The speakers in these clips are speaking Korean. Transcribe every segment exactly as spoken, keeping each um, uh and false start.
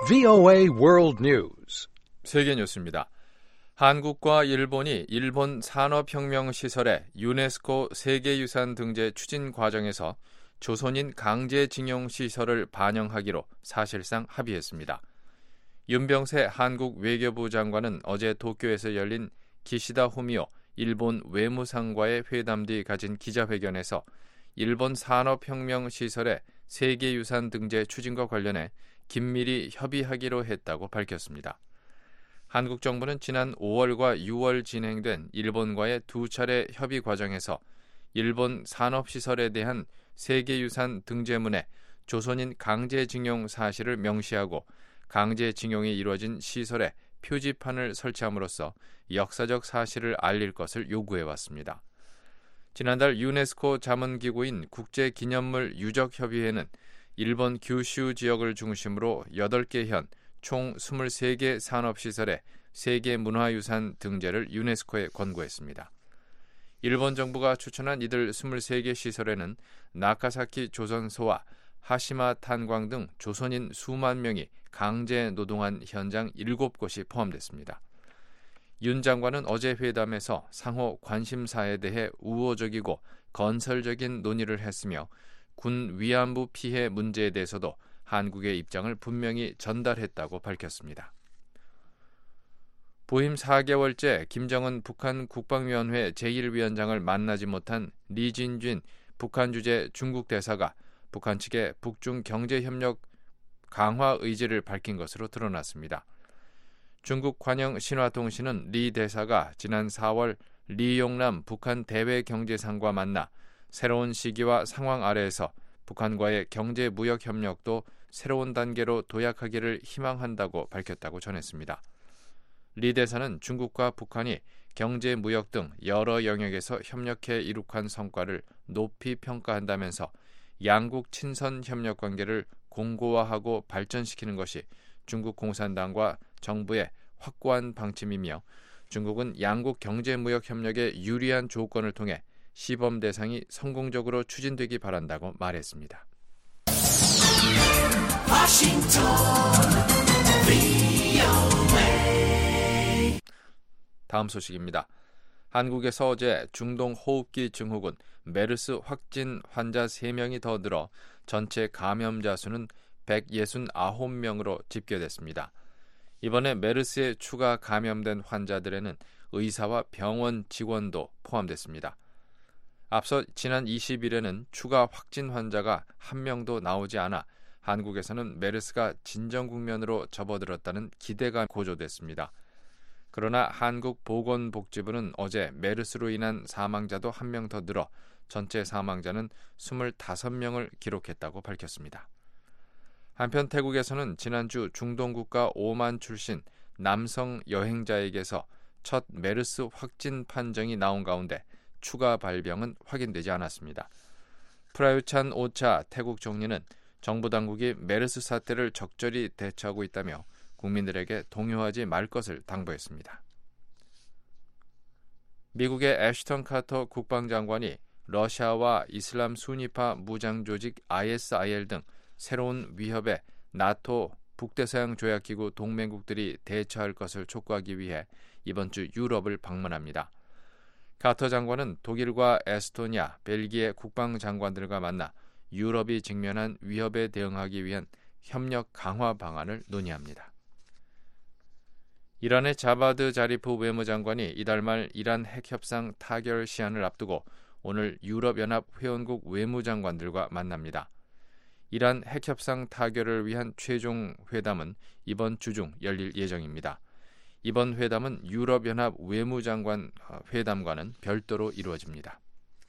브이오에이 World News. 세계 뉴스입니다. 한국과 일본이 일본 산업혁명시설의 유네스코 세계유산 등재 추진 과정에서 조선인 강제징용시설을 반영하기로 사실상 합의했습니다. 윤병세 한국 외교부 장관은 어제 도쿄에서 열린 기시다 후미오 일본 외무상과의 회담 뒤 가진 기자회견에서 일본 산업혁명시설의 세계유산 등재 추진과 관련해 긴밀히 협의하기로 했다고 밝혔습니다. 한국 정부는 지난 오월과 유월 진행된 일본과의 두 차례 협의 과정에서 일본 산업시설에 대한 세계유산 등재문에 조선인 강제징용 사실을 명시하고 강제징용이 이루어진 시설에 표지판을 설치함으로써 역사적 사실을 알릴 것을 요구해왔습니다. 지난달 유네스코 자문기구인 국제기념물 유적협의회는 일본 규슈 지역을 중심으로 여덟 개 현 총 스물세 개 산업시설의 세계문화유산 등재를 유네스코에 권고했습니다. 일본 정부가 추천한 이들 스물세 개 시설에는 나카사키 조선소와 하시마 탄광 등 조선인 수만 명이 강제 노동한 현장 일곱 곳이 포함됐습니다. 윤 장관은 어제 회담에서 상호 관심사에 대해 우호적이고 건설적인 논의를 했으며 군 위안부 피해 문제에 대해서도 한국의 입장을 분명히 전달했다고 밝혔습니다. 부임 사 개월째 김정은 북한 국방위원회 제일 위원장을 만나지 못한 리진쥔 북한 주재 중국 대사가 북한 측에 북중 경제협력 강화 의지를 밝힌 것으로 드러났습니다. 중국 관영 신화통신은 리 대사가 지난 사월 리용남 북한 대외경제상과 만나 새로운 시기와 상황 아래에서 북한과의 경제 무역 협력도 새로운 단계로 도약하기를 희망한다고 밝혔다고 전했습니다. 리 대사는 중국과 북한이 경제 무역 등 여러 영역에서 협력해 이룩한 성과를 높이 평가한다면서 양국 친선 협력 관계를 공고화하고 발전시키는 것이 중국 공산당과 정부의 확고한 방침이며 중국은 양국 경제 무역 협력의 유리한 조건을 통해 시범 대상이 성공적으로 추진되기 바란다고 말했습니다. 워싱턴 브이오에이 다음 소식입니다. 한국에서 어제 중동 호흡기 증후군 메르스 확진 환자 세 명이 더 늘어 전체 감염자 수는 백육십구 명으로 집계됐습니다. 이번에 메르스에 추가 감염된 환자들에는 의사와 병원 직원도 포함됐습니다. 앞서 지난 이십 일에는 추가 확진 환자가 한 명도 나오지 않아 한국에서는 메르스가 진정 국면으로 접어들었다는 기대가 고조됐습니다. 그러나 한국보건복지부는 어제 메르스로 인한 사망자도 한 명 더 늘어 전체 사망자는 이십오 명을 기록했다고 밝혔습니다. 한편 태국에서는 지난주 중동 국가 오만 출신 남성 여행자에게서 첫 메르스 확진 판정이 나온 가운데 추가 발병은 확인되지 않았습니다. 프라유찬 오차 태국 총리는 정부 당국이 메르스 사태를 적절히 대처하고 있다며 국민들에게 동요하지 말 것을 당부했습니다. 미국의 애쉬턴 카터 국방장관이 러시아와 이슬람 순위파 무장 조직 아이에스아이엘 등 새로운 위협에 나토 북대서양 조약기구 동맹국들이 대처할 것을 촉구하기 위해 이번 주 유럽을 방문합니다. 카터 장관은 독일과 에스토니아, 벨기에 국방장관들과 만나 유럽이 직면한 위협에 대응하기 위한 협력 강화 방안을 논의합니다. 이란의 자바드 자리프 외무장관이 이달 말 이란 핵협상 타결 시한을 앞두고 오늘 유럽연합 회원국 외무장관들과 만납니다. 이란 핵협상 타결을 위한 최종 회담은 이번 주 중 열릴 예정입니다. 이번 회담은 유럽연합 외무장관 회담과는 별도로 이루어집니다.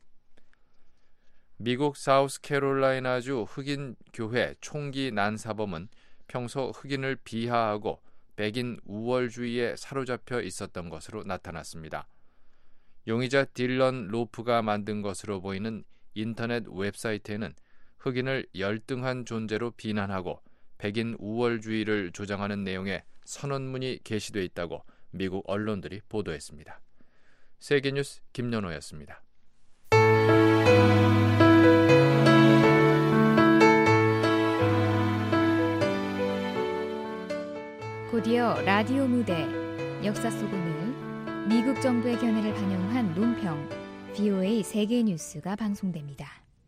미국 사우스캐롤라이나주 흑인 교회 총기 난사범은 평소 흑인을 비하하고 백인 우월주의에 사로잡혀 있었던 것으로 나타났습니다. 용의자 딜런 로프가 만든 것으로 보이는 인터넷 웹사이트에는 흑인을 열등한 존재로 비난하고 백인 우월주의를 조장하는 내용의 선언문이 게시돼 있다고 미국 언론들이 보도했습니다. 세계뉴스 김연호였습니다. 안녕하세요. 라디오 무대 역사 속 오늘 미국 정부의 견해를 반영한 논평 브이오에이 세계 뉴스가 방송됩니다.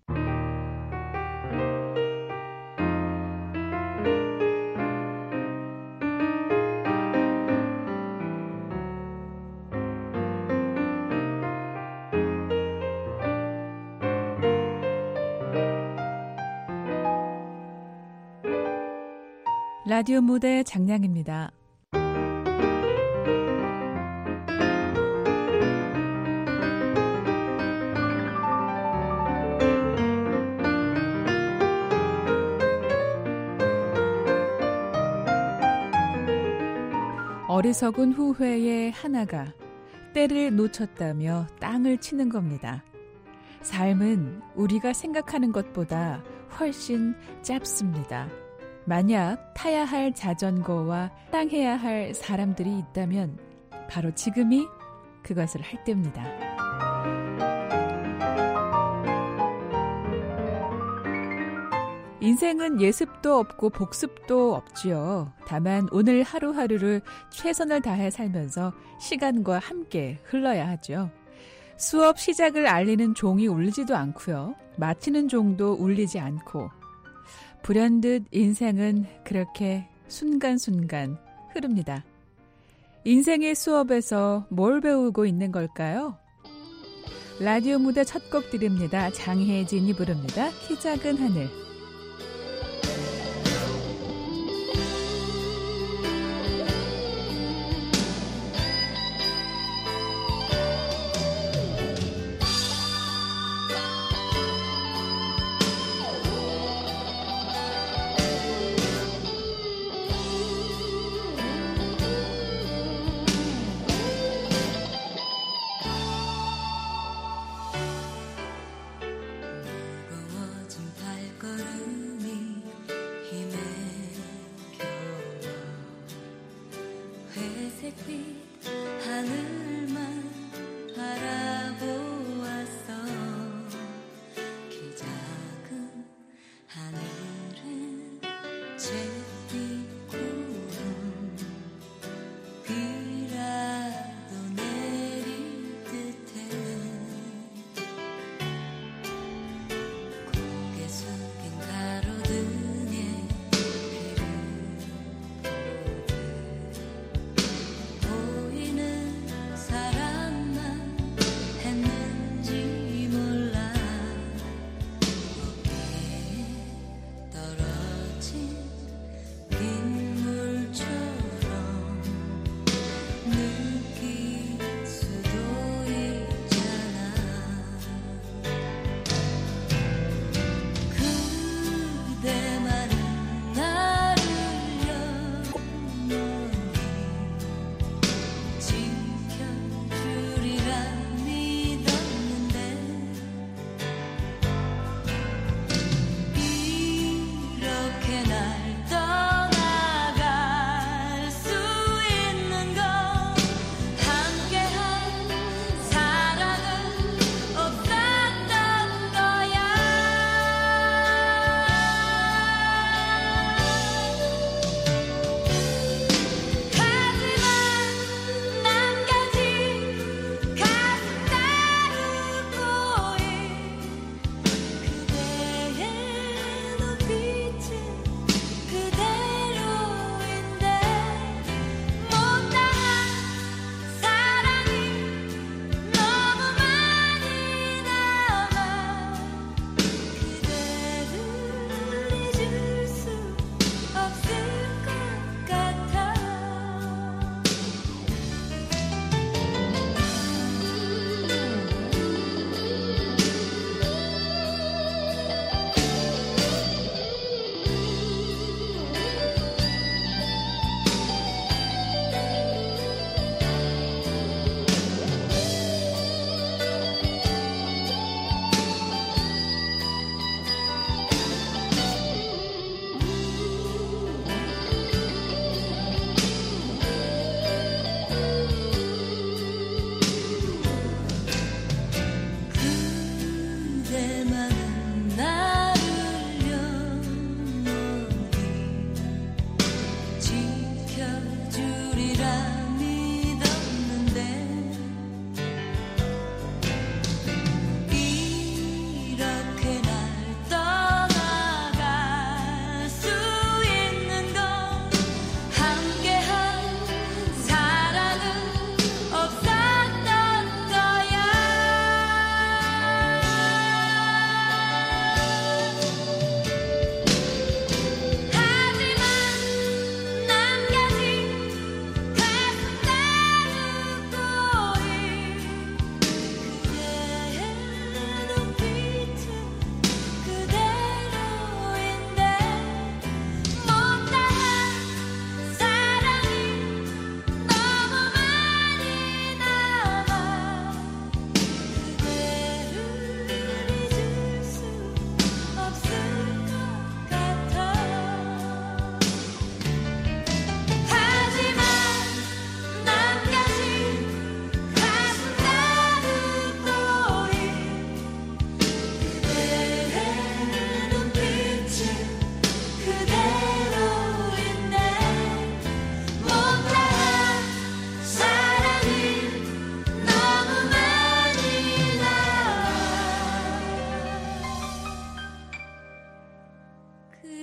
라디오 무대 장량입니다. 어리석은 후회의 하나가 때를 놓쳤다며 땅을 치는 겁니다. 삶은 우리가 생각하는 것보다 훨씬 짧습니다. 만약 타야 할 자전거와 땅해야 할 사람들이 있다면 바로 지금이 그것을 할 때입니다. 인생은 예습도 없고 복습도 없지요. 다만 오늘 하루하루를 최선을 다해 살면서 시간과 함께 흘러야 하죠. 수업 시작을 알리는 종이 울리지도 않고요. 마치는 종도 울리지 않고 불현듯 인생은 그렇게 순간순간 흐릅니다. 인생의 수업에서 뭘 배우고 있는 걸까요? 라디오 무대 첫 곡 드립니다. 장혜진이 부릅니다. 키 작은 하늘.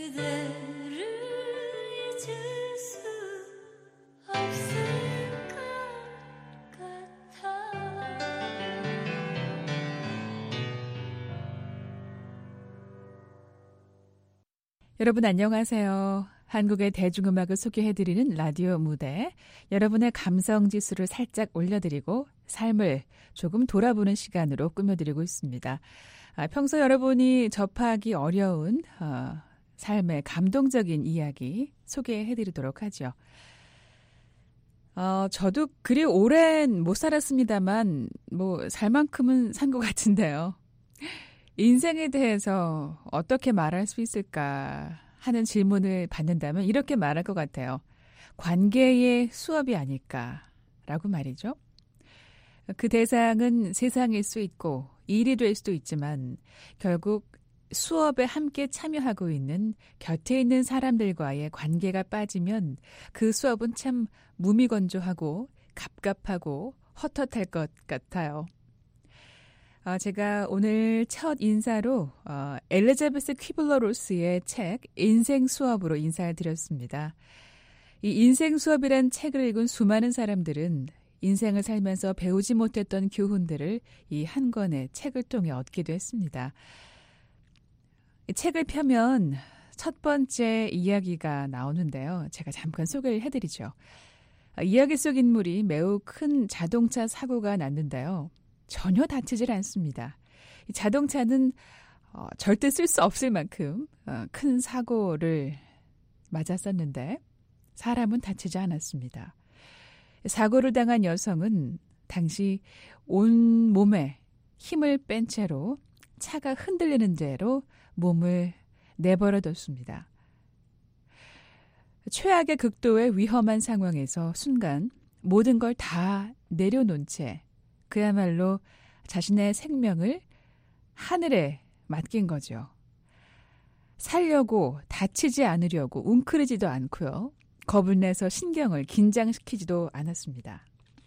그대를 잊을 수 없을 것 같아. 여러분 안녕하세요. 한국의 대중음악을 소개해드리는 라디오 무대, 여러분의 감성지수를 살짝 올려드리고 삶을 조금 돌아보는 시간으로 꾸며드리고 있습니다. 아, 평소 여러분이 접하기 어려운 어, 삶의 감동적인 이야기 소개해드리도록 하죠. 어, 저도 그리 오랜 못 살았습니다만 뭐 살 만큼은 산 것 같은데요. 인생에 대해서 어떻게 말할 수 있을까 하는 질문을 받는다면 이렇게 말할 것 같아요. 관계의 수업이 아닐까라고 말이죠. 그 대상은 세상일 수 있고 일이 될 수도 있지만 결국 수업에 함께 참여하고 있는 곁에 있는 사람들과의 관계가 빠지면 그 수업은 참 무미건조하고 갑갑하고 헛헛할 것 같아요. 어, 제가 오늘 첫 인사로 어, 엘리자베스 퀴블러-로스의 책 인생 수업으로 인사를 드렸습니다. 이 인생 수업이란 책을 읽은 수많은 사람들은 인생을 살면서 배우지 못했던 교훈들을 이 한 권의 책을 통해 얻기도 했습니다. 이 책을 펴면 첫 번째 이야기가 나오는데요. 제가 잠깐 소개를 해드리죠. 이야기 속 인물이 매우 큰 자동차 사고가 났는데요. 전혀 다치질 않습니다. 이 자동차는 어, 절대 쓸 수 없을 만큼 어, 큰 사고를 맞았었는데 사람은 다치지 않았습니다. 사고를 당한 여성은 당시 온 몸에 힘을 뺀 채로 차가 흔들리는 대로 몸을 내버려뒀습니다. 최악의 극도의 위험한 상황에서 순간 모든 걸 다 내려놓은 채 그야말로 자신의 생명을 하늘에 맡긴 거죠. 살려고 다치지 않으려고 웅크리지도 않고요. 겁을 내서 신경을 긴장시키지도 않았습니다.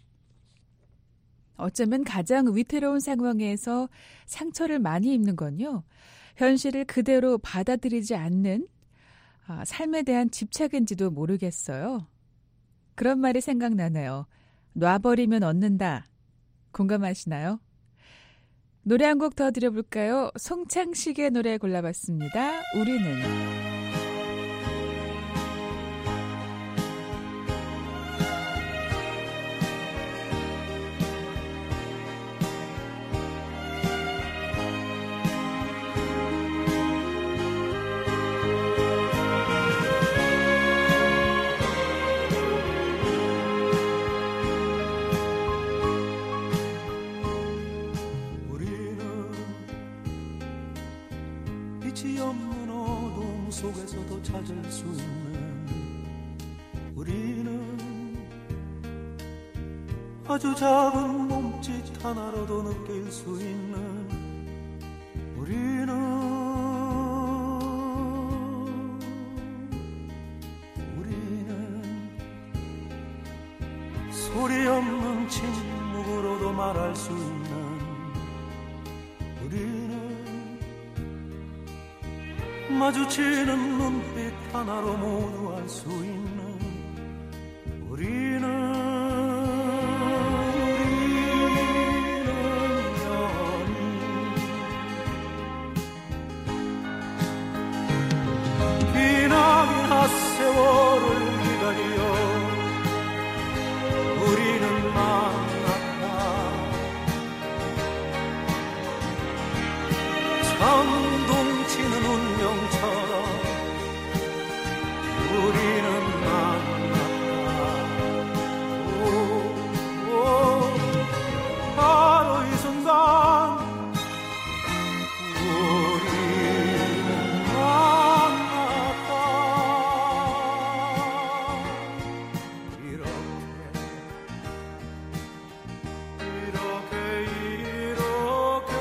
어쩌면 가장 위태로운 상황에서 상처를 많이 입는 건요. 현실을 그대로 받아들이지 않는 아, 삶에 대한 집착인지도 모르겠어요. 그런 말이 생각나네요. 놔버리면 얻는다. 공감하시나요? 노래 한 곡 더 드려볼까요? 송창식의 노래 골라봤습니다. 우리는. 빛이 없는 어둠 속에서도 찾을 수 있는 우리는 아주 작은 몸짓 하나로도 느낄 수 있는 우리는 우리는 소리 없는 침묵으로도 말할 수 있는 우리는 마주치는 눈빛 하나로 모두 알 수 있는 우리는 우리는 연인 기나긴 핫세월을 기다려 우리는 만났다. 천둥치는 운명처럼 우리는 만났다. 오, 오, 바로 이 순간 우리는 만났다. 이렇게 이렇게 이렇게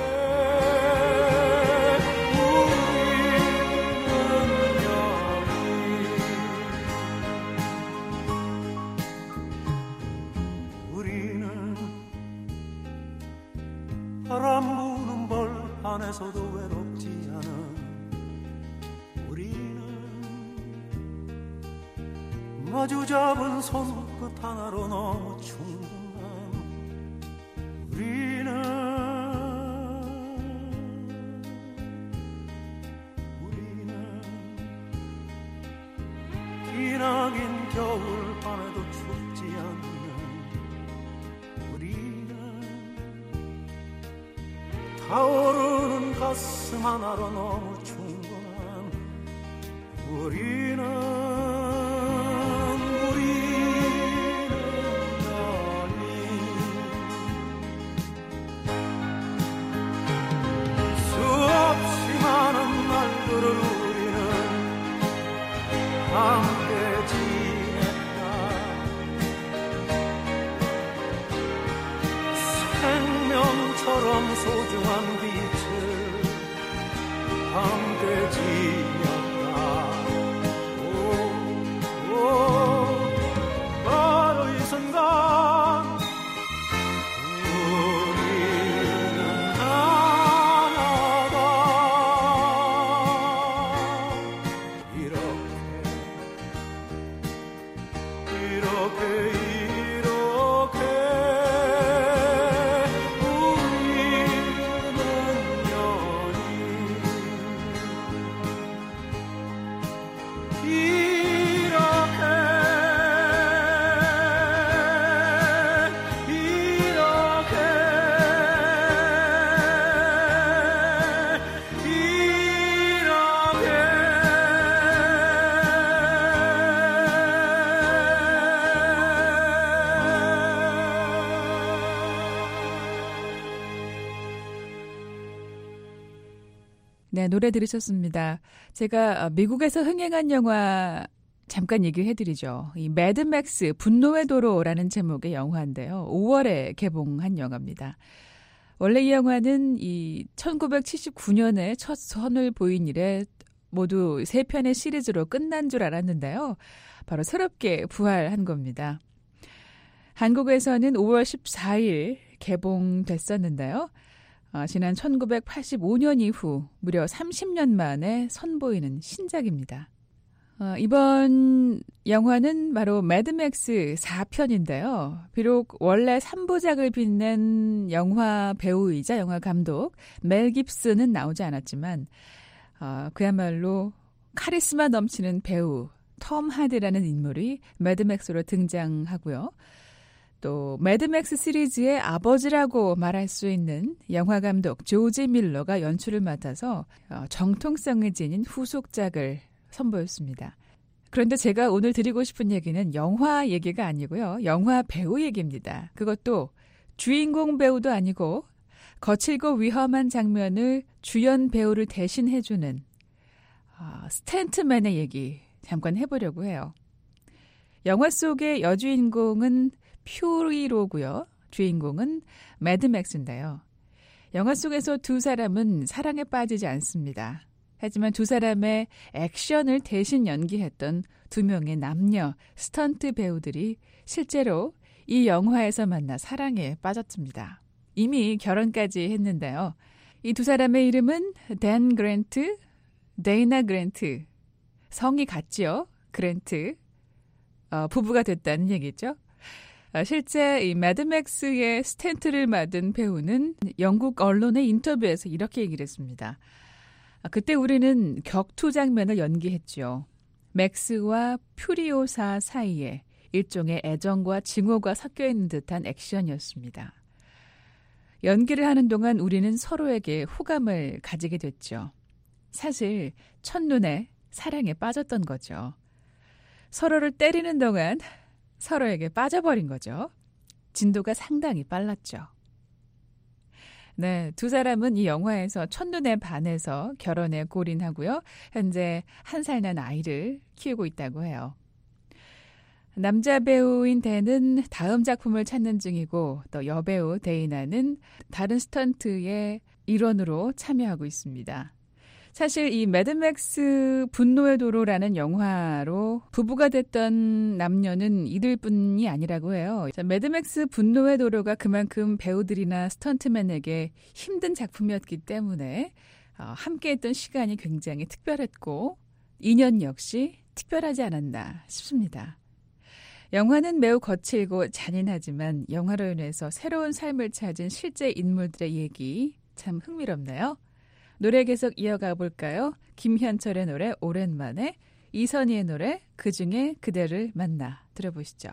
바람 부는 벌 안에서도 외롭지 않은 우리는 마주 잡은 손끝 하나로 너무 충분한 우리는 우리는 기나긴 겨울 밤에도 춥지 않는 우리는 타오르는 가슴 하나로 너무 충분한 우리는 함께 지냈다. 생명처럼 소중한 빛을 함께 지녔다. 오, 오, 바로 이 순간 우리는 하나다. 이렇게 이렇게 이렇게 우리는 연인 이렇게 네, 노래 들으셨습니다. 제가 미국에서 흥행한 영화 잠깐 얘기를 해드리죠. 이 매드맥스 분노의 도로라는 제목의 영화인데요. 오월에 개봉한 영화입니다. 원래 이 영화는 이 천구백칠십구 년에 첫 선을 보인 이래 모두 세 편의 시리즈로 끝난 줄 알았는데요. 바로 새롭게 부활한 겁니다. 한국에서는 오월 십사일 개봉됐었는데요. 어, 지난 천구백팔십오 년 이후 무려 삼십 년 만에 선보이는 신작입니다. 어, 이번 영화는 바로 매드맥스 사 편인데요. 비록 원래 삼 부작을 빛낸 영화 배우이자 영화 감독 멜 깁슨은 나오지 않았지만 어, 그야말로 카리스마 넘치는 배우 톰 하디라는 인물이 매드맥스로 등장하고요. 또 매드맥스 시리즈의 아버지라고 말할 수 있는 영화감독 조지 밀러가 연출을 맡아서 정통성을 지닌 후속작을 선보였습니다. 그런데 제가 오늘 드리고 싶은 얘기는 영화 얘기가 아니고요. 영화 배우 얘기입니다. 그것도 주인공 배우도 아니고 거칠고 위험한 장면을 주연 배우를 대신해주는 어, 스탠트맨의 얘기 잠깐 해보려고 해요. 영화 속의 여주인공은 퓨리로고요. 주인공은 매드맥스인데요. 영화 속에서 두 사람은 사랑에 빠지지 않습니다. 하지만 두 사람의 액션을 대신 연기했던 두 명의 남녀 스턴트 배우들이 실제로 이 영화에서 만나 사랑에 빠졌습니다. 이미 결혼까지 했는데요. 이 두 사람의 이름은 댄 그랜트, 데이나 그랜트. 성이 같지요. 그랜트. 어, 부부가 됐다는 얘기죠. 실제 이 매드맥스의 스탠트를 맡은 배우는 영국 언론의 인터뷰에서 이렇게 얘기를 했습니다. 그때 우리는 격투 장면을 연기했죠. 맥스와 퓨리오사 사이에 일종의 애정과 증오가 섞여 있는 듯한 액션이었습니다. 연기를 하는 동안 우리는 서로에게 호감을 가지게 됐죠. 사실 첫눈에 사랑에 빠졌던 거죠. 서로를 때리는 동안 서로에게 빠져버린 거죠. 진도가 상당히 빨랐죠. 네, 두 사람은 이 영화에서 첫눈에 반해서 결혼에 골인하고요. 현재 한 살 난 아이를 키우고 있다고 해요. 남자 배우인 댄은 다음 작품을 찾는 중이고 또 여배우 데이나는 다른 스턴트의 일원으로 참여하고 있습니다. 사실 이 매드맥스 분노의 도로라는 영화로 부부가 됐던 남녀는 이들뿐이 아니라고 해요. 자, 매드맥스 분노의 도로가 그만큼 배우들이나 스턴트맨에게 힘든 작품이었기 때문에 어, 함께했던 시간이 굉장히 특별했고 인연 역시 특별하지 않았나 싶습니다. 영화는 매우 거칠고 잔인하지만 영화로 인해서 새로운 삶을 찾은 실제 인물들의 얘기 참 흥미롭네요. 노래 계속 이어가 볼까요? 김현철의 노래 오랜만에, 이선희의 노래 그중에 그대를 만나 들어보시죠.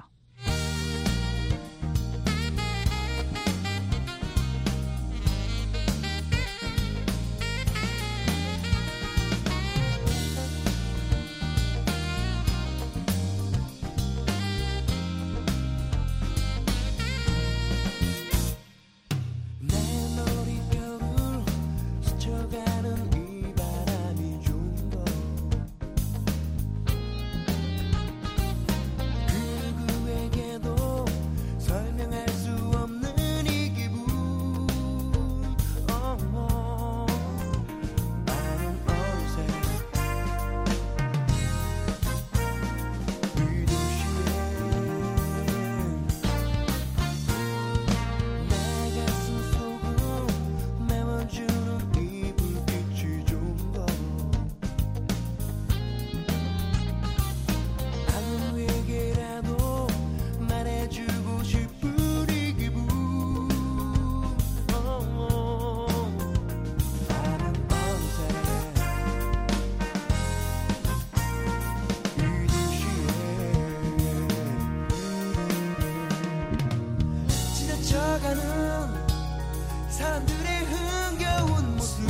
사람들의 흥겨운 모습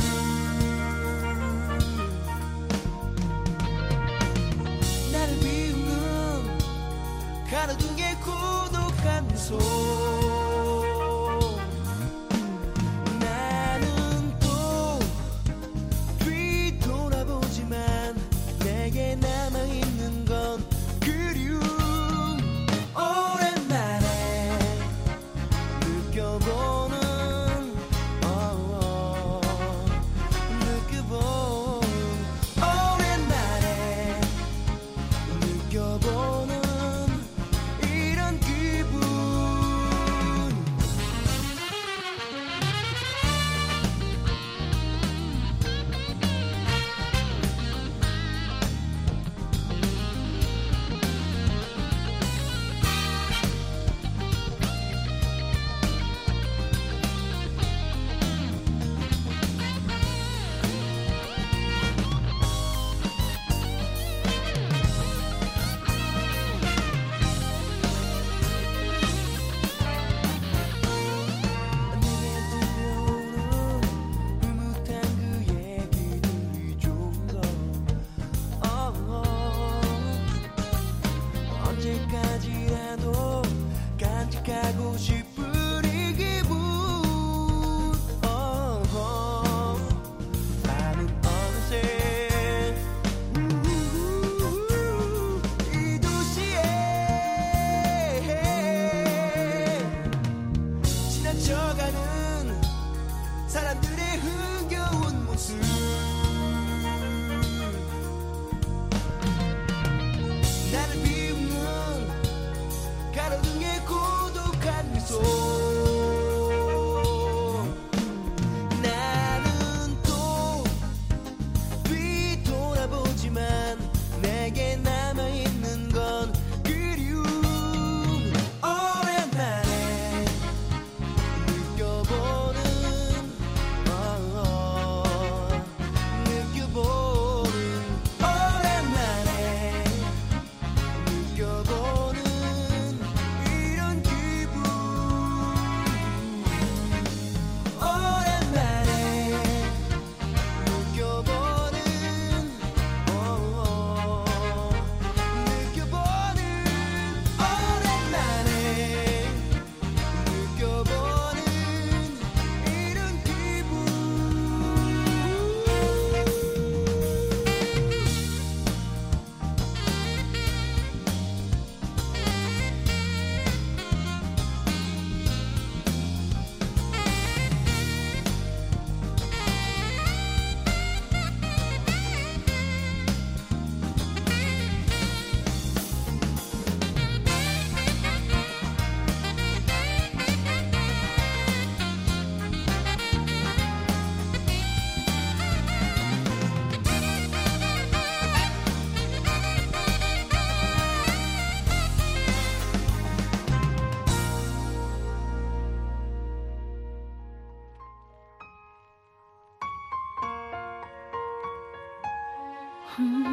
나를 비우는 가로등의 고독한 손 나는 또 뒤돌아보지만 내게 남아있는 건 그리움 오랜만에 느껴보는 느껴보는 이런 기분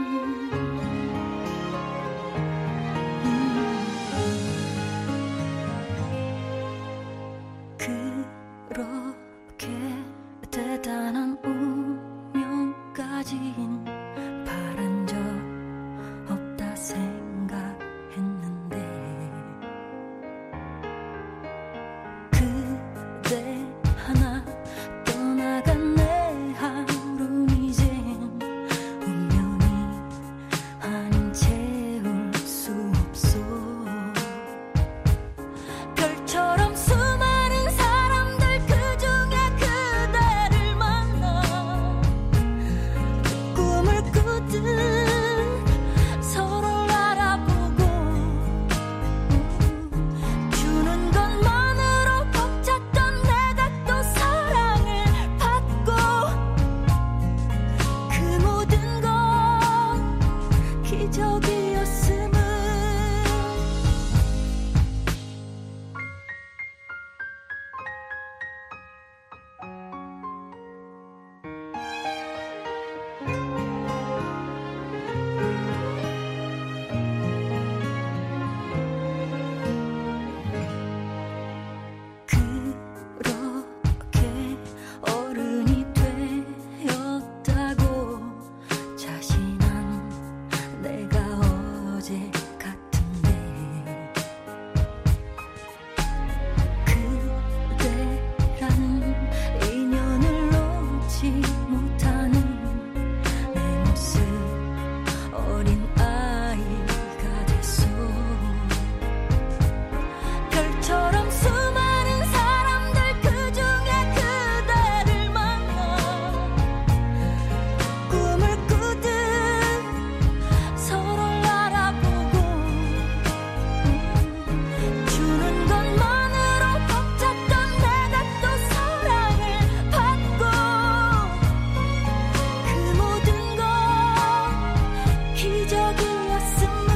그렇게 대단한 운명까진 바란 적 없다 생각했는데 그대 하나 떠나간 내 하루는 이젠 운명이 아닌 채울 수 없어 별처럼 수많은 사람들 그중에 그대를 만나 꿈을 꾸듯 서로를 알아보고 주는 것만으로 벅찼던 내가 또 사랑을 받고 그 모든 건 기적이었음을 그렇게 어른이 되었다고 자신한 내가 어제 같은데 그대라는 인연을 놓지 못하는 내 모습 어린 아이가 됐어 별처럼 수많은 사람들 그중에 그대를 만나 꿈을 꾸듯 서로를 알아보고 주는 것만으로 벅찼던 내가 또 사랑을 받고 그 모든 건 기적이었음을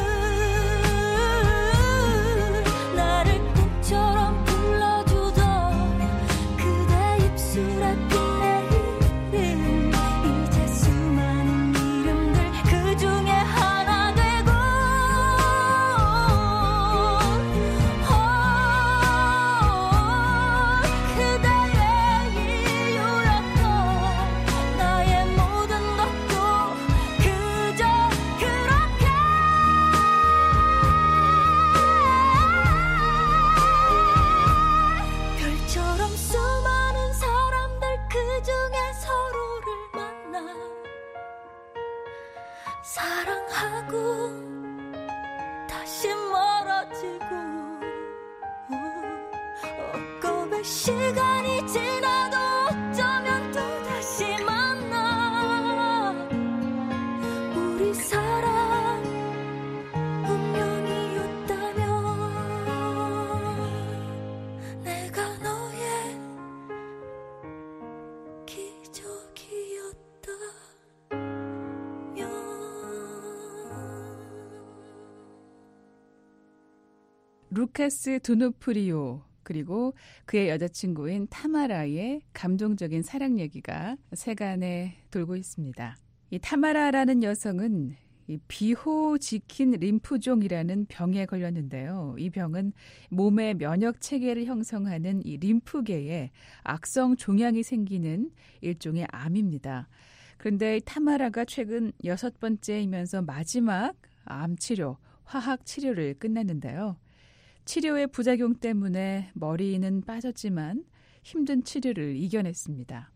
나를 꿈처럼 불러주던 그대 입술에 핀 내 이름 이제 수많은 이름들 그중에 하나 되고 그대의 이유였던 나의 모든 것도 그저 그렇게 별처럼 수많은 사람들 그중에 서로를 만나 사랑하고 다시 멀어지고 억겁의 시간이 지나도 어쩌면 또다시 만나 우리 사랑 운명이었다면 내가 너의 기적이었다면 루카스 두노프리오 그리고 그의 여자친구인 타마라의 감동적인 사랑 얘기가 세간에 돌고 있습니다. 이 타마라라는 여성은 이 비호지킨 림프종이라는 병에 걸렸는데요. 이 병은 몸의 면역 체계를 형성하는 이 림프계에 악성 종양이 생기는 일종의 암입니다. 그런데 타마라가 최근 여섯 번째이면서 마지막 암 치료, 화학 치료를 끝냈는데요. 치료의 부작용 때문에 머리는 빠졌지만 힘든 치료를 이겨냈습니다.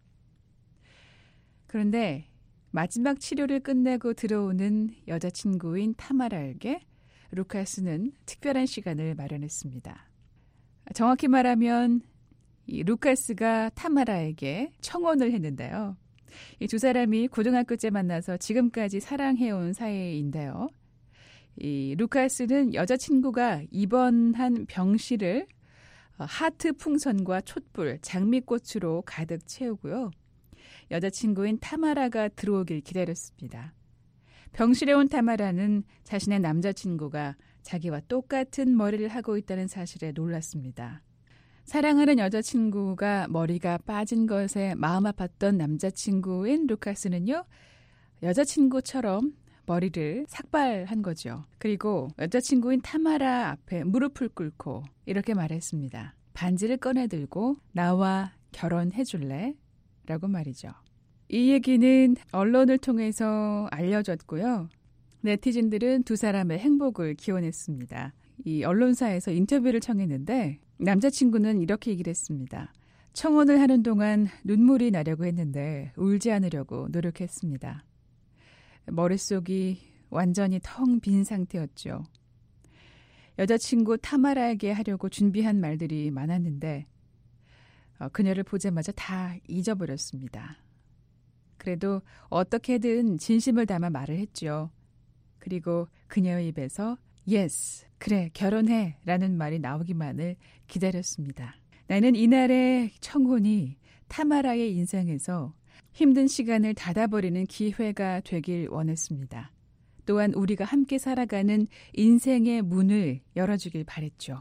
그런데 마지막 치료를 끝내고 들어오는 여자친구인 타마라에게 루카스는 특별한 시간을 마련했습니다. 정확히 말하면 이 루카스가 타마라에게 청혼을 했는데요. 이 두 사람이 고등학교 때 만나서 지금까지 사랑해온 사이인데요. 이 루카스는 여자친구가 입원한 병실을 하트 풍선과 촛불, 장미꽃으로 가득 채우고요. 여자친구인 타마라가 들어오길 기다렸습니다. 병실에 온 타마라는 자신의 남자친구가 자기와 똑같은 머리를 하고 있다는 사실에 놀랐습니다. 사랑하는 여자친구가 머리가 빠진 것에 마음 아팠던 남자친구인 루카스는요, 여자친구처럼 머리를 삭발한 거죠. 그리고 여자친구인 타마라 앞에 무릎을 꿇고 이렇게 말했습니다. 반지를 꺼내들고 나와 결혼해 줄래? 라고 말이죠. 이 얘기는 언론을 통해서 알려졌고요. 네티즌들은 두 사람의 행복을 기원했습니다. 이 언론사에서 인터뷰를 청했는데 남자친구는 이렇게 얘기를 했습니다. 청혼을 하는 동안 눈물이 나려고 했는데 울지 않으려고 노력했습니다. 머릿속이 완전히 텅 빈 상태였죠. 여자친구 타마라에게 하려고 준비한 말들이 많았는데 어, 그녀를 보자마자 다 잊어버렸습니다. 그래도 어떻게든 진심을 담아 말을 했죠. 그리고 그녀의 입에서 Yes, 그래, 결혼해 라는 말이 나오기만을 기다렸습니다. 나는 이날의 청혼이 타마라의 인생에서 힘든 시간을 닫아버리는 기회가 되길 원했습니다. 또한 우리가 함께 살아가는 인생의 문을 열어주길 바랬죠.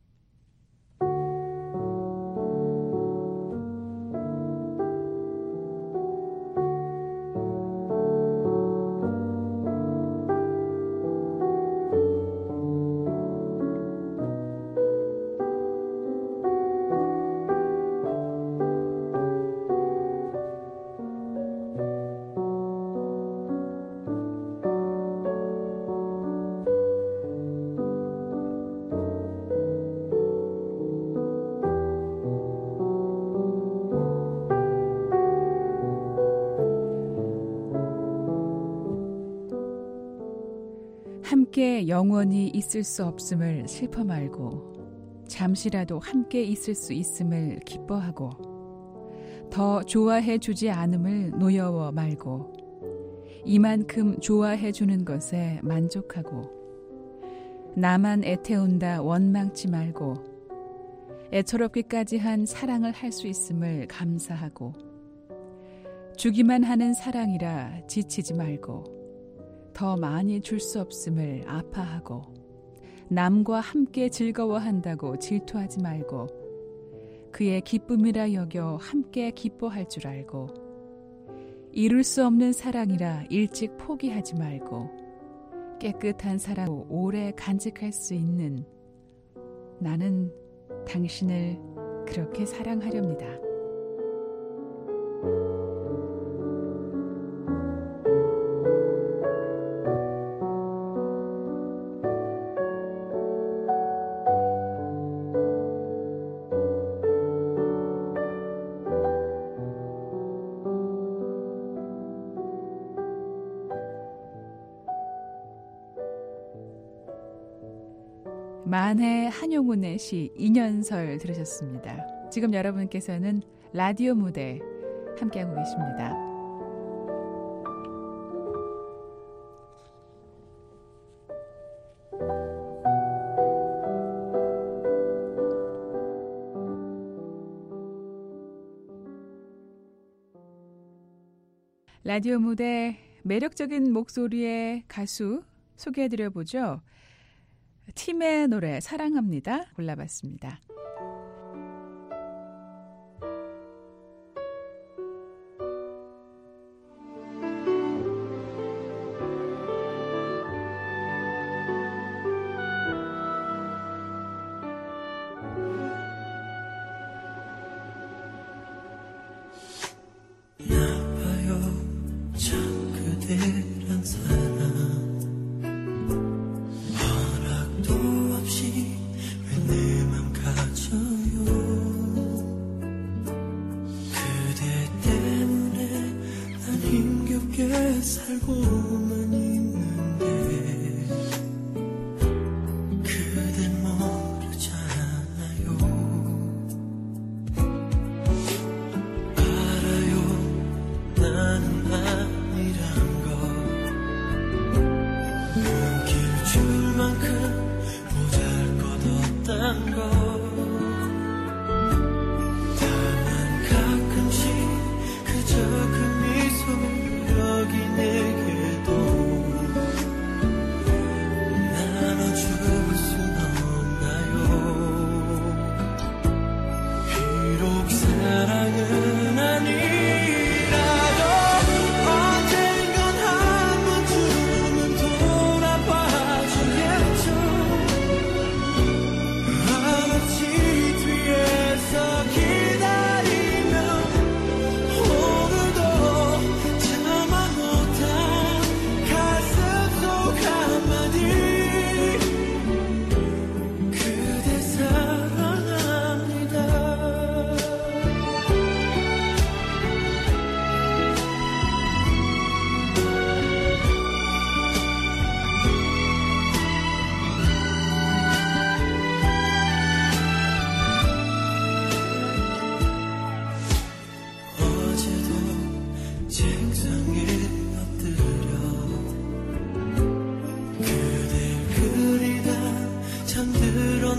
함께 영원히 있을 수 없음을 슬퍼 말고 잠시라도 함께 있을 수 있음을 기뻐하고 더 좋아해 주지 않음을 노여워 말고 이만큼 좋아해 주는 것에 만족하고 나만 애태운다 원망치 말고 애처롭기까지 한 사랑을 할 수 있음을 감사하고 주기만 하는 사랑이라 지치지 말고 더 많이 줄 수 없음을 아파하고 남과 함께 즐거워한다고 질투하지 말고 그의 기쁨이라 여겨 함께 기뻐할 줄 알고 이룰 수 없는 사랑이라 일찍 포기하지 말고 깨끗한 사랑으로 오래 간직할 수 있는 나는 당신을 그렇게 사랑하렵니다. 만해 한용운의 시 인연설 들으셨습니다. 지금 여러분께서는 라디오 무대 함께하고 계십니다. 라디오 무대 매력적인 목소리의 가수 소개해드려보죠. 팀의 노래 사랑합니다 골라봤습니다. 나봐요 참 그대란 사람 살고만 있는데 그댄 모르잖아요. 알아요 나는 아니란 거 눈길 줄 만큼 보잘것 없단 거 다만 가끔씩 그저 그 미소 여기 내게도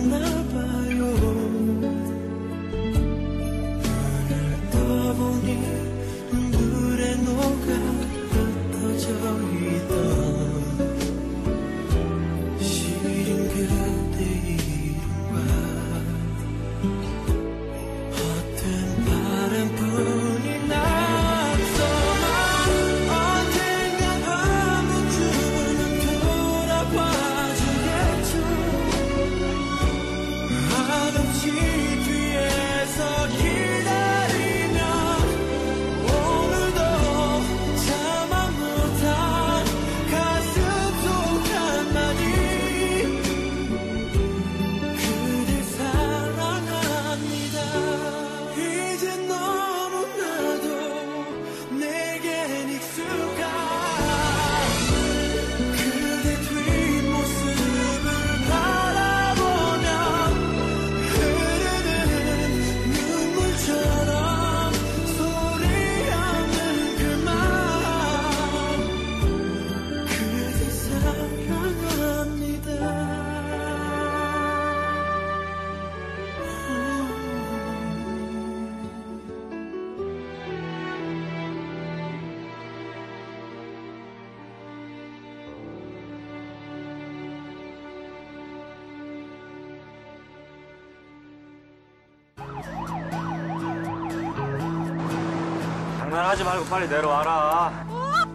없나 봐요. 눈을 떠보니 물에 녹아 흩어져 있던 시린 그대 이름과 헛된 바람뿐이 났어만 언젠가 아무튼 돌아봐 주겠죠. 한없이 뒤에서 기다리면 오늘도 참아 못한 가슴 속 한마디 그대 사랑합니다. 이제 너무나도 내겐 익숙한 그대 뒷모습을 바라보면 흐르는 눈물처럼 소리하는 그 말 그대 사랑합니다. 장난하지 말고 빨리 내려와라.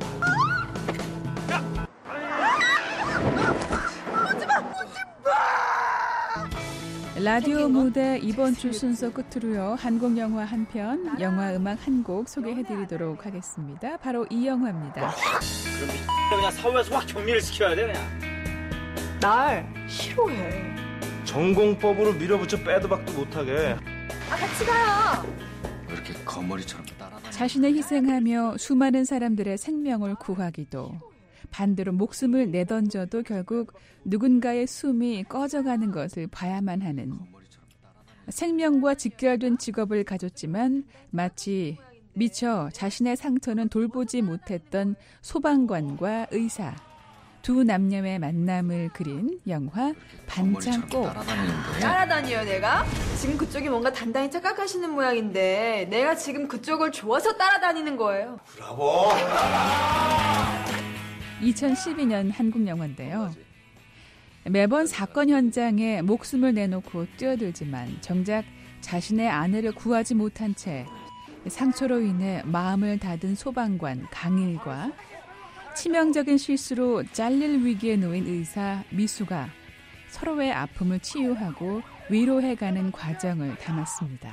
라디오 무대 이번 주 순서 끝으로요. 한국 영화 한 편, 영화 음악 한 곡 소개해드리도록 하겠습니다. 바로 이 영화입니다. 그럼 그냥 사후에서 확 격리를 시켜야 돼 그냥. 날 싫어해. 전공법으로 밀어붙여 빼도 박도 못하게. 아, 같이 가요. 왜 이렇게 거머리처럼 따라다니? 자신을 희생하며 수많은 사람들의 생명을 구하기도, 반대로 목숨을 내던져도 결국 누군가의 숨이 꺼져가는 것을 봐야만 하는, 생명과 직결된 직업을 가졌지만 마치 미처 자신의 상처는 돌보지 못했던 소방관과 의사, 두 남녀의 만남을 그린 영화 반창고. 따라다니는데. 따라다녀요 내가? 지금 그쪽이 뭔가 단단히 착각하시는 모양인데 내가 지금 그쪽을 좋아서 따라다니는 거예요. 브라보. 이천십이 년 한국 영화인데요. 매번 사건 현장에 목숨을 내놓고 뛰어들지만 정작 자신의 아내를 구하지 못한 채 상처로 인해 마음을 닫은 소방관 강일과 치명적인 실수로 잘릴 위기에 놓인 의사 미수가 서로의 아픔을 치유하고 위로해가는 과정을 담았습니다.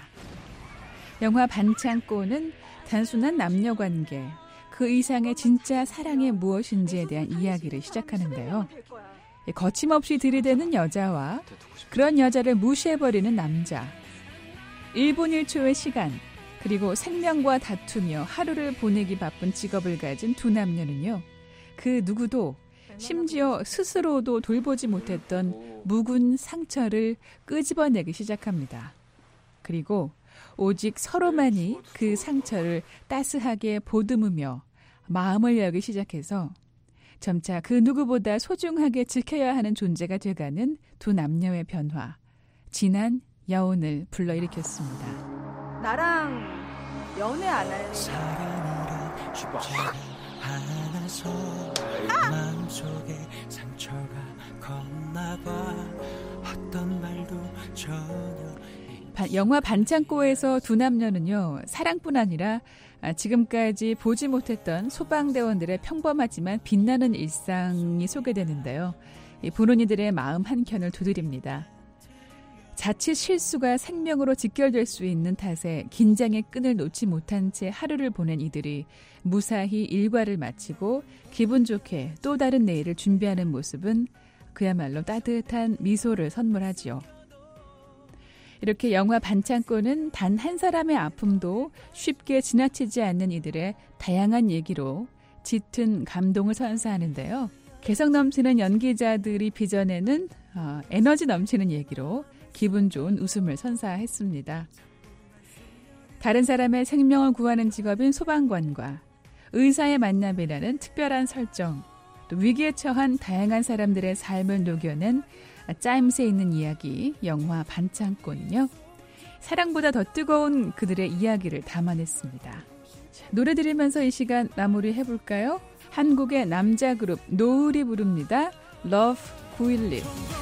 영화 반창고는 단순한 남녀관계, 그 이상의 진짜 사랑이 무엇인지에 대한 이야기를 시작하는데요. 거침없이 들이대는 여자와 그런 여자를 무시해버리는 남자, 일 분 일 초의 시간, 그리고 생명과 다투며 하루를 보내기 바쁜 직업을 가진 두 남녀는요, 그 누구도 심지어 스스로도 돌보지 못했던 묵은 상처를 끄집어내기 시작합니다. 그리고 오직 서로만이 그 상처를 따스하게 보듬으며 마음을 열기 시작해서 점차 그 누구보다 소중하게 지켜야 하는 존재가 돼가는 두 남녀의 변화, 진한 여운을 불러일으켰습니다. 나랑 연애 안 할래? 사랑이란 쉽지가 않아서 마음속에 상처가 컸나봐. 어떤 말도 전혀. 바, 영화 반창고에서 두 남녀는요, 사랑뿐 아니라 지금까지 보지 못했던 소방대원들의 평범하지만 빛나는 일상이 소개되는데요. 보는 이들의 마음 한켠을 두드립니다. 자칫 실수가 생명으로 직결될 수 있는 탓에 긴장의 끈을 놓지 못한 채 하루를 보낸 이들이 무사히 일과를 마치고 기분 좋게 또 다른 내일을 준비하는 모습은 그야말로 따뜻한 미소를 선물하지요. 이렇게 영화 반창고는 단 한 사람의 아픔도 쉽게 지나치지 않는 이들의 다양한 얘기로 짙은 감동을 선사하는데요. 개성 넘치는 연기자들이 빚어내는 어, 에너지 넘치는 얘기로 기분 좋은 웃음을 선사했습니다. 다른 사람의 생명을 구하는 직업인 소방관과 의사의 만남이라는 특별한 설정, 또 위기에 처한 다양한 사람들의 삶을 녹여낸 짜임새 있는 이야기, 영화 반창고는요. 사랑보다 더 뜨거운 그들의 이야기를 담아냈습니다. 자, 노래 들으면서 이 시간 마무리해볼까요? 한국의 남자 그룹 노을이 부릅니다. Love 구일일.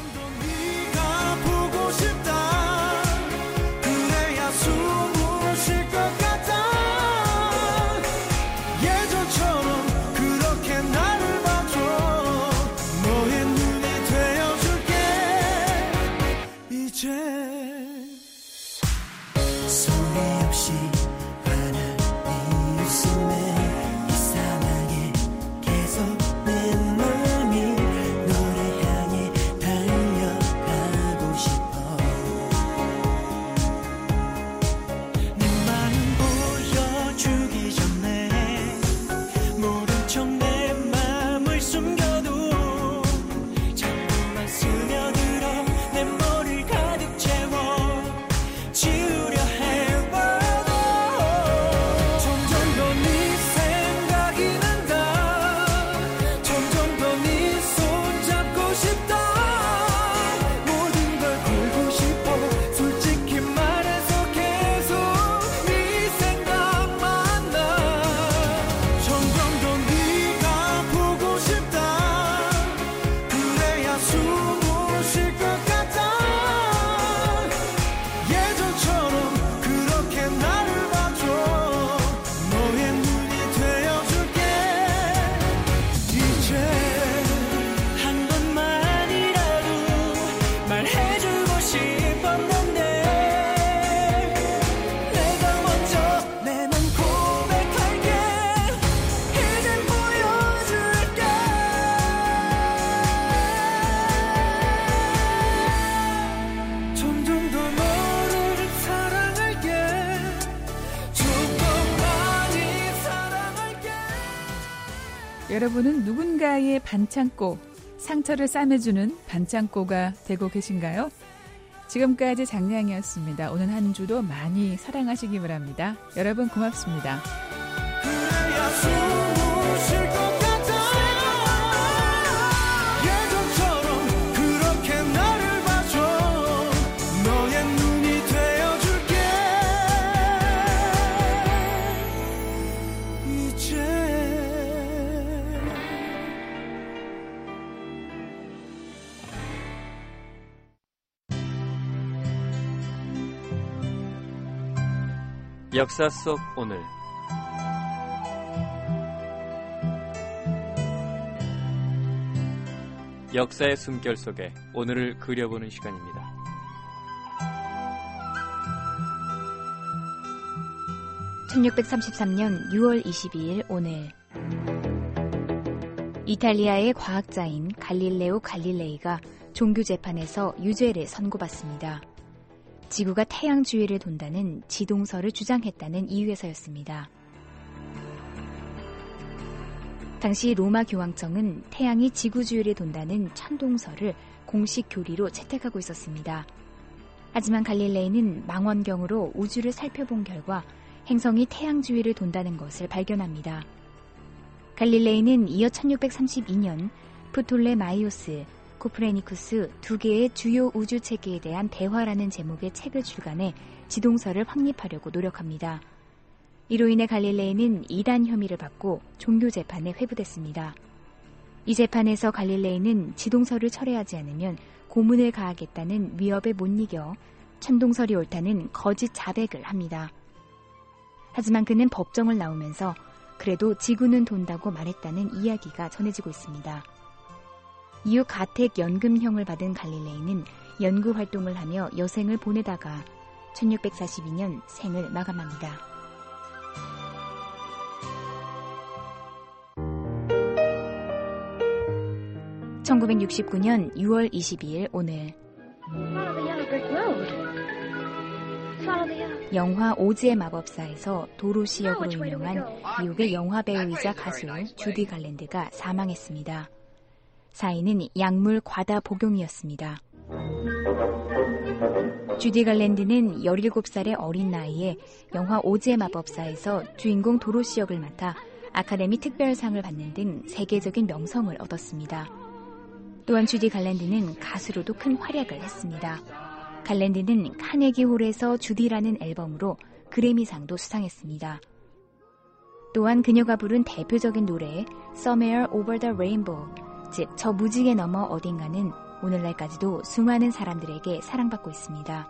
여러분은 누군가의 반창고, 상처를 싸매주는 반창고가 되고 계신가요? 지금까지 장량이었습니다. 오늘 한 주도 많이 사랑하시기 바랍니다. 여러분 고맙습니다. 역사 속 오늘. 역사의 숨결 속에 오늘을 그려보는 시간입니다. 천육백삼십삼 년 유월 이십이일 오늘, 이탈리아의 과학자인 갈릴레오 갈릴레이가 종교 재판에서 유죄를 선고받습니다. 지구가 태양 주위를 돈다는 지동설을 주장했다는 이유에서였습니다. 당시 로마 교황청은 태양이 지구 주위를 돈다는 천동설을 공식 교리로 채택하고 있었습니다. 하지만 갈릴레이는 망원경으로 우주를 살펴본 결과 행성이 태양 주위를 돈다는 것을 발견합니다. 갈릴레이는 이어 천육백삼십이 년 프톨레마이오스, 코프레니쿠스 두 개의 주요 우주 체계에 대한 대화라는 제목의 책을 출간해 지동설을 확립하려고 노력합니다. 이로 인해 갈릴레이는 이단 혐의를 받고 종교 재판에 회부됐습니다. 이 재판에서 갈릴레이는 지동설을 철회하지 않으면 고문을 가하겠다는 위협에 못 이겨 천동설이 옳다는 거짓 자백을 합니다. 하지만 그는 법정을 나오면서 그래도 지구는 돈다고 말했다는 이야기가 전해지고 있습니다. 이후 가택 연금형을 받은 갈릴레이는 연구 활동을 하며 여생을 보내다가 천육백사십이 년 생을 마감합니다. 천구백육십구 년 유월 이십이일 오늘, 영화 오즈의 마법사에서 도로시 역으로 유명한 미국의 영화 배우이자 가수 주디 갈랜드가 사망했습니다. 사인은 약물 과다 복용이었습니다. 주디 갈랜드는 열일곱 살의 어린 나이에 영화 오즈의 마법사에서 주인공 도로시 역을 맡아 아카데미 특별상을 받는 등 세계적인 명성을 얻었습니다. 또한 주디 갈랜드는 가수로도 큰 활약을 했습니다. 갈랜드는 카네기 홀에서 주디라는 앨범으로 그래미상도 수상했습니다. 또한 그녀가 부른 대표적인 노래 Somewhere Over the Rainbow, 즉 저 무지개 너머 어딘가는 오늘날까지도 수많은 사람들에게 사랑받고 있습니다.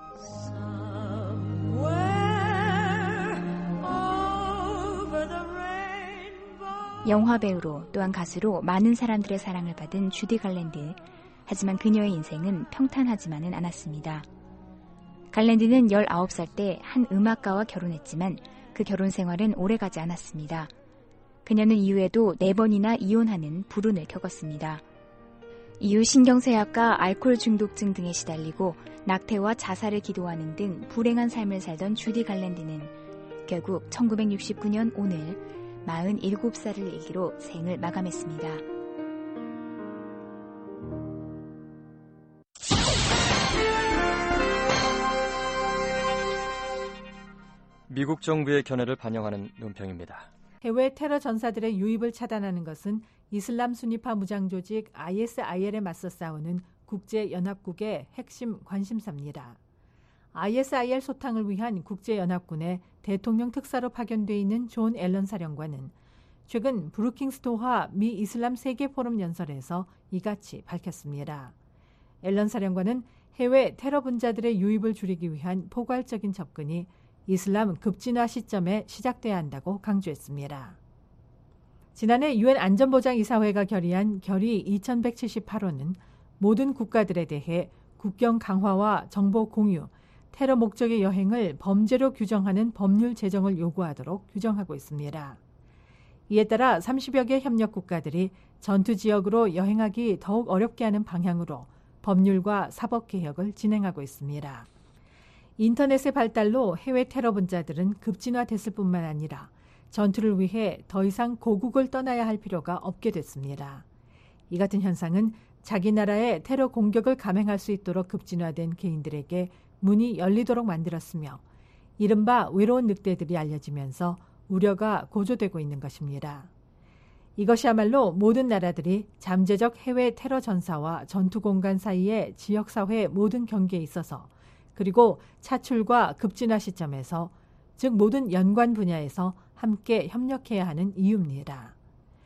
영화배우로 또한 가수로 많은 사람들의 사랑을 받은 주디 갈랜드. 하지만 그녀의 인생은 평탄하지만은 않았습니다. 갈랜드는 열아홉 살 때 한 음악가와 결혼했지만 그 결혼 생활은 오래가지 않았습니다. 그녀는 이후에도 네 번이나 이혼하는 불운을 겪었습니다. 이후 신경쇠약과 알코올 중독증 등에 시달리고 낙태와 자살을 기도하는 등 불행한 삶을 살던 주디 갈랜드는 결국 천구백육십구 년 오늘 마흔일곱 살을 일기로 생을 마감했습니다. 미국 정부의 견해를 반영하는 논평입니다. 해외 테러 전사들의 유입을 차단하는 것은 이슬람 순위파 무장 조직 아이에스아이엘에 맞서 싸우는 국제연합국의 핵심 관심사입니다. 아이에스아이엘 소탕을 위한 국제연합군의 대통령 특사로 파견돼 있는 존 앨런 사령관은 최근 브루킹스도하 미 이슬람 세계포럼 연설에서 이같이 밝혔습니다. 앨런 사령관은 해외 테러 분자들의 유입을 줄이기 위한 포괄적인 접근이 이슬람 급진화 시점에 시작돼야 한다고 강조했습니다. 지난해 유엔 안전보장이사회가 결의한 결의 이천백칠십팔 호는 모든 국가들에 대해 국경 강화와 정보 공유, 테러 목적의 여행을 범죄로 규정하는 법률 제정을 요구하도록 규정하고 있습니다. 이에 따라 삼십여 개 협력 국가들이 전투 지역으로 여행하기 더욱 어렵게 하는 방향으로 법률과 사법 개혁을 진행하고 있습니다. 인터넷의 발달로 해외 테러 분자들은 급진화됐을 뿐만 아니라 전투를 위해 더 이상 고국을 떠나야 할 필요가 없게 됐습니다. 이 같은 현상은 자기 나라에 테러 공격을 감행할 수 있도록 급진화된 개인들에게 문이 열리도록 만들었으며 이른바 외로운 늑대들이 알려지면서 우려가 고조되고 있는 것입니다. 이것이야말로 모든 나라들이 잠재적 해외 테러 전사와 전투 공간 사이의 지역사회 모든 경계에 있어서 그리고 차출과 급진화 시점에서 즉 모든 연관 분야에서 함께 협력해야 하는 이유입니다.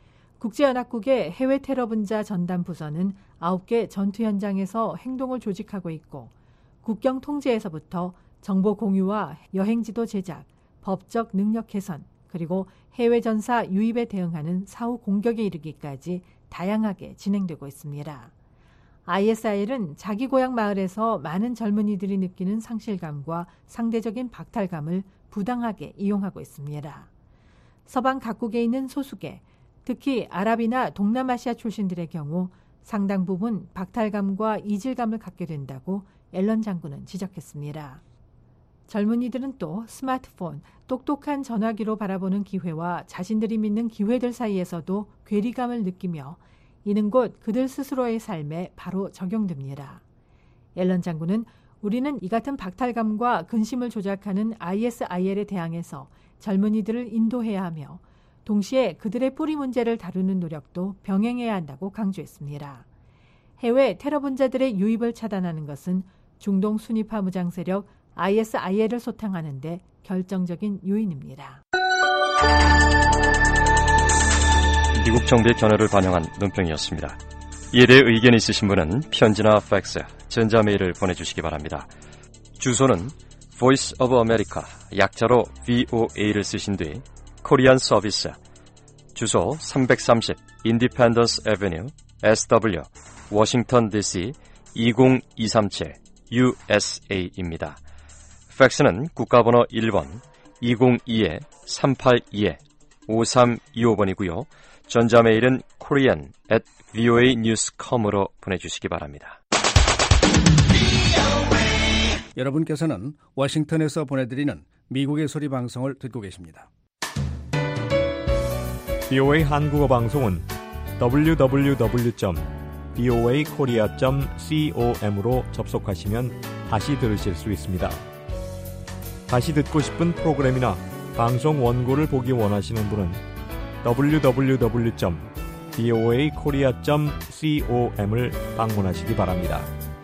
국제연합국의 해외 테러 분자 전담 부서는 아홉 개 전투 현장에서 행동을 조직하고 있고 국경 통제에서부터 정보 공유와 여행지도 제작, 법적 능력 개선, 그리고 해외 전사 유입에 대응하는 사후 공격에 이르기까지 다양하게 진행되고 있습니다. 아이에스아이엘은 자기 고향 마을에서 많은 젊은이들이 느끼는 상실감과 상대적인 박탈감을 부당하게 이용하고 있습니다. 서방 각국에 있는 소수계, 특히 아랍이나 동남아시아 출신들의 경우 상당 부분 박탈감과 이질감을 갖게 된다고 앨런 장군은 지적했습니다. 젊은이들은 또 스마트폰, 똑똑한 전화기로 바라보는 기회와 자신들이 믿는 기회들 사이에서도 괴리감을 느끼며 이는 곧 그들 스스로의 삶에 바로 적용됩니다. 앨런 장군은 우리는 이 같은 박탈감과 근심을 조작하는 아이에스아이엘에 대항해서 젊은이들을 인도해야 하며 동시에 그들의 뿌리 문제를 다루는 노력도 병행해야 한다고 강조했습니다. 해외 테러 분자들의 유입을 차단하는 것은 중동 순위파 무장 세력 아이에스아이엘을 소탕하는 데 결정적인 요인입니다. 미국 정부의 견해를 반영한 논평이었습니다. 이에 대해 의견이 있으신 분은 편지나 팩스, 전자메일을 보내주시기 바랍니다. 주소는 Voice of America, 약자로 브이오에이를 쓰신 뒤 코리안 서비스, 주소 삼백삼십 Independence Avenue, 에스더블유, 워싱턴 디씨 이공이삼칠 유에스에이입니다. 팩스는 국가번호 일 번 이공이 삼팔이 오삼이오 번이고요. 전자메일은 korean at voanews dot com으로 보내주시기 바랍니다. 여러분께서는 워싱턴에서 보내드리는 미국의 소리 방송을 듣고 계십니다. 브이오에이 한국어 방송은 더블유 더블유 더블유 점 브이오에이 코리아 점 com으로 접속하시면 다시 들으실 수 있습니다. 다시 듣고 싶은 프로그램이나 방송 원고를 보기 원하시는 분은 더블유 더블유 더블유 점 비오에이 코리아 점 com을 방문하시기 바랍니다.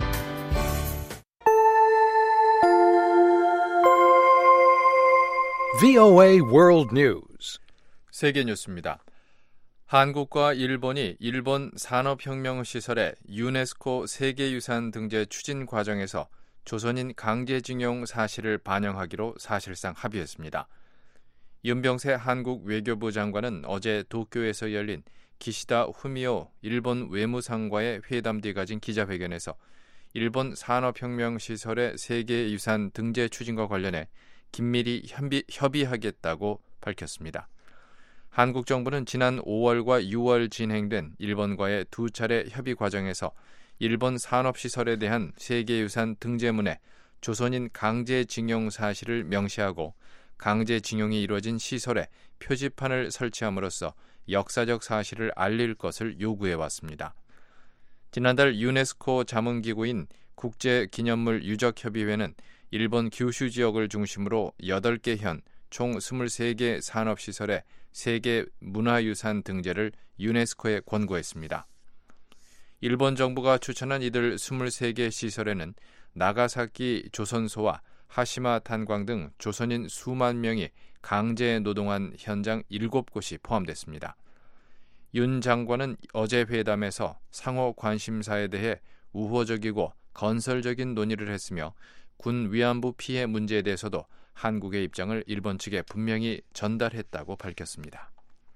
브이오에이 World News 세계 뉴스입니다. 한국과 일본이 일본 산업혁명시설의 유네스코 세계유산 등재 추진 과정에서 조선인 강제징용 사실을 반영하기로 사실상 합의했습니다. 윤병세 한국 외교부 장관은 어제 도쿄에서 열린 기시다 후미오 일본 외무상과의 회담 뒤 가진 기자회견에서 일본 산업혁명시설의 세계유산 등재 추진과 관련해 긴밀히 협의, 협의하겠다고 밝혔습니다. 한국 정부는 지난 오월과 유월 진행된 일본과의 두 차례 협의 과정에서 일본 산업시설에 대한 세계유산 등재문에 조선인 강제징용 사실을 명시하고 강제징용이 이루어진 시설에 표지판을 설치함으로써 역사적 사실을 알릴 것을 요구해왔습니다. 지난달 유네스코 자문기구인 국제기념물 유적협의회는 일본 규슈 지역을 중심으로 여덟 개 현 총 스물세 개 산업시설의 세계 문화유산 등재를 유네스코에 권고했습니다. 일본 정부가 추천한 이들 스물세 개 시설에는 나가사키 조선소와 하시마 탄광 등 조선인 수만 명이 강제 노동한 현장 일곱 곳이 포함됐습니다. 윤 장관은 어제 회담에서 상호 관심사에 대해 우호적이고 건설적인 논의를 했으며 군 위안부 피해 문제에 대해서도 한국의 입장을 일본 측에 분명히 전달했다고 밝혔습니다.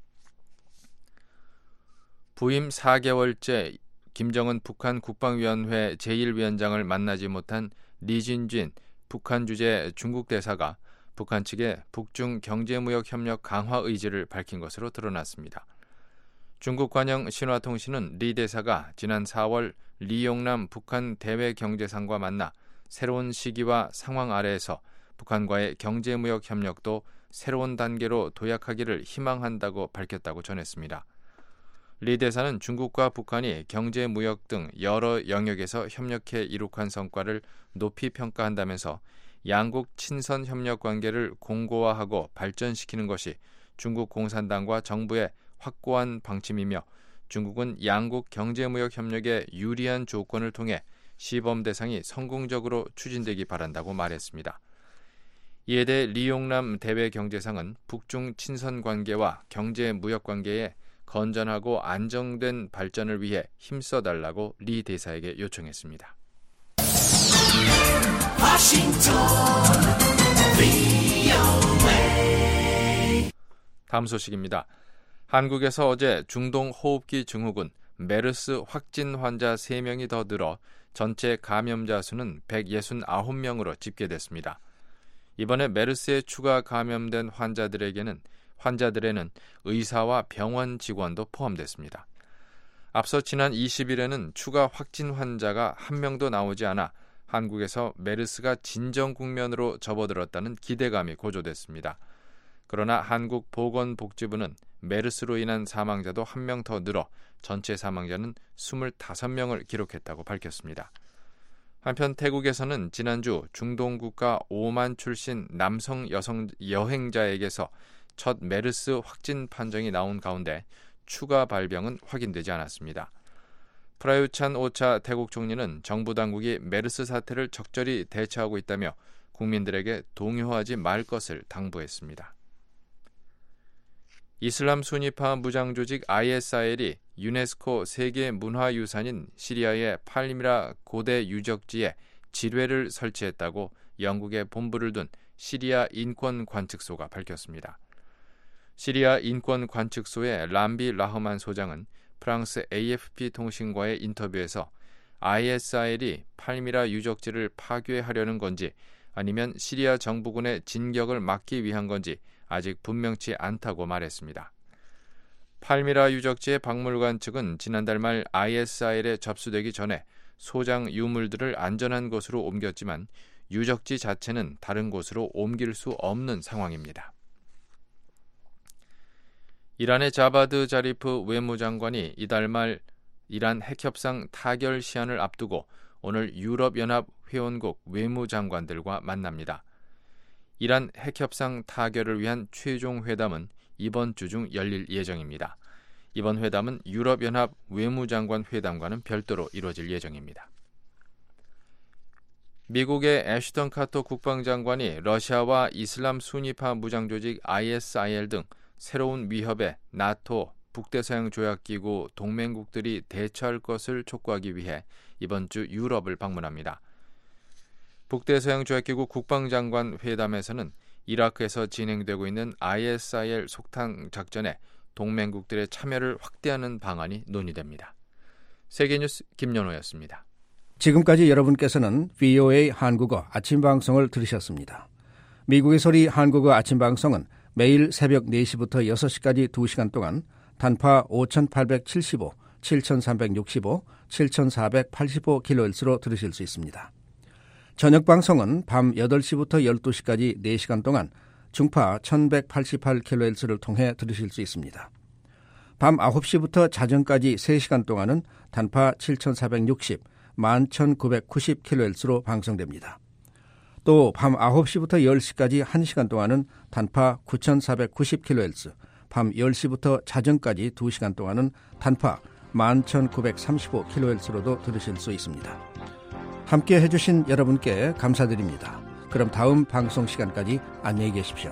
부임 사 개월째 김정은 북한 국방위원회 제일 위원장을 만나지 못한 리진쥔 북한 주재 중국 대사가 북한 측에 북중 경제무역 협력 강화 의지를 밝힌 것으로 드러났습니다. 중국 관영 신화통신은 리 대사가 지난 사월 리용남 북한 대외경제상과 만나 새로운 시기와 상황 아래에서 북한과의 경제무역 협력도 새로운 단계로 도약하기를 희망한다고 밝혔다고 전했습니다. 리 대사는 중국과 북한이 경제, 무역 등 여러 영역에서 협력해 이룩한 성과를 높이 평가한다면서 양국 친선 협력 관계를 공고화하고 발전시키는 것이 중국 공산당과 정부의 확고한 방침이며 중국은 양국 경제무역 협력의 유리한 조건을 통해 시범 대상이 성공적으로 추진되기 바란다고 말했습니다. 이에 대해 리용남 대외경제상은 북중 친선 관계와 경제 무역 관계에 건전하고 안정된 발전을 위해 힘써달라고 리 대사에게 요청했습니다. 다음 소식입니다. 한국에서 어제 중동 호흡기 증후군 메르스 확진 환자 세 명이 더 늘어 전체 감염자 수는 백육십구 명으로 집계됐습니다. 이번에 메르스에 추가 감염된 환자들에게는 환자들에는 의사와 병원 직원도 포함됐습니다. 앞서 지난 이십 일에는 추가 확진 환자가 한 명도 나오지 않아 한국에서 메르스가 진정 국면으로 접어들었다는 기대감이 고조됐습니다. 그러나 한국보건복지부는 메르스로 인한 사망자도 한 명 더 늘어 전체 사망자는 이십오 명을 기록했다고 밝혔습니다. 한편 태국에서는 지난주 중동 국가 오만 출신 남성 여성 여행자에게서 첫 메르스 확진 판정이 나온 가운데 추가 발병은 확인되지 않았습니다. 프라유찬 오차 태국 총리는 정부 당국이 메르스 사태를 적절히 대처하고 있다며 국민들에게 동요하지 말 것을 당부했습니다. 이슬람 순위파 무장조직 아이에스아이엘이 유네스코 세계문화유산인 시리아의 팔미라 고대 유적지에 지뢰를 설치했다고 영국에 본부를 둔 시리아 인권관측소가 밝혔습니다. 시리아 인권관측소의 람비 라흐만 소장은 프랑스 에이에프피 통신과의 인터뷰에서 아이에스아이엘이 팔미라 유적지를 파괴하려는 건지 아니면 시리아 정부군의 진격을 막기 위한 건지 아직 분명치 않다고 말했습니다. 팔미라 유적지의 박물관 측은 지난달 말 아이에스아이엘에 접수되기 전에 소장 유물들을 안전한 곳으로 옮겼지만 유적지 자체는 다른 곳으로 옮길 수 없는 상황입니다. 이란의 자바드 자리프 외무장관이 이달 말 이란 핵협상 타결 시한을 앞두고 오늘 유럽연합 회원국 외무장관들과 만납니다. 이란 핵협상 타결을 위한 최종 회담은 이번 주 중 열릴 예정입니다. 이번 회담은 유럽연합 외무장관 회담과는 별도로 이루어질 예정입니다. 미국의 애슈턴 카터 국방장관이 러시아와 이슬람 순위파 무장조직 아이에스아이엘 등 새로운 위협에 나토, 북대서양 조약기구 동맹국들이 대처할 것을 촉구하기 위해 이번 주 유럽을 방문합니다. 북대서양 조약기구 국방장관 회담에서는 이라크에서 진행되고 있는 아이에스아이엘 속탕 작전에 동맹국들의 참여를 확대하는 방안이 논의됩니다. 세계뉴스 김연호였습니다. 지금까지 여러분께서는 브이오에이 한국어 아침 방송을 들으셨습니다. 미국의 소리 한국어 아침 방송은 매일 새벽 네 시부터 여섯 시까지 두 시간 동안 단파 오천팔백칠십오, 칠천삼백육십오, 칠천사백팔십오 킬로헤르츠로 들으실 수 있습니다. 저녁 방송은 밤 여덟 시부터 열두 시까지 네 시간 동안 중파 천백팔십팔 킬로헤르츠를 통해 들으실 수 있습니다. 밤 아홉 시부터 자정까지 세 시간 동안은 단파 칠천사백육십, 만 천구백구십 킬로헤르츠로 방송됩니다. 또 밤 아홉 시부터 열 시까지 한 시간 동안은 단파 구천사백구십 킬로헤르츠, 밤 열 시부터 자정까지 두 시간 동안은 단파 만 천구백삼십오 킬로헤르츠로도 들으실 수 있습니다. 함께 해주신 여러분께 감사드립니다. 그럼 다음 방송 시간까지 안녕히 계십시오.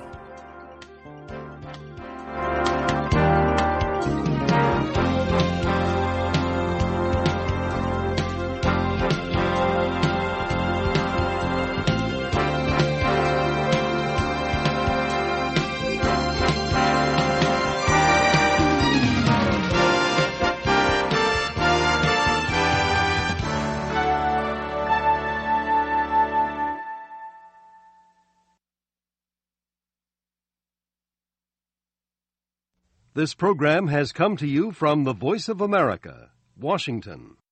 This program has come to you from the Voice of America, Washington.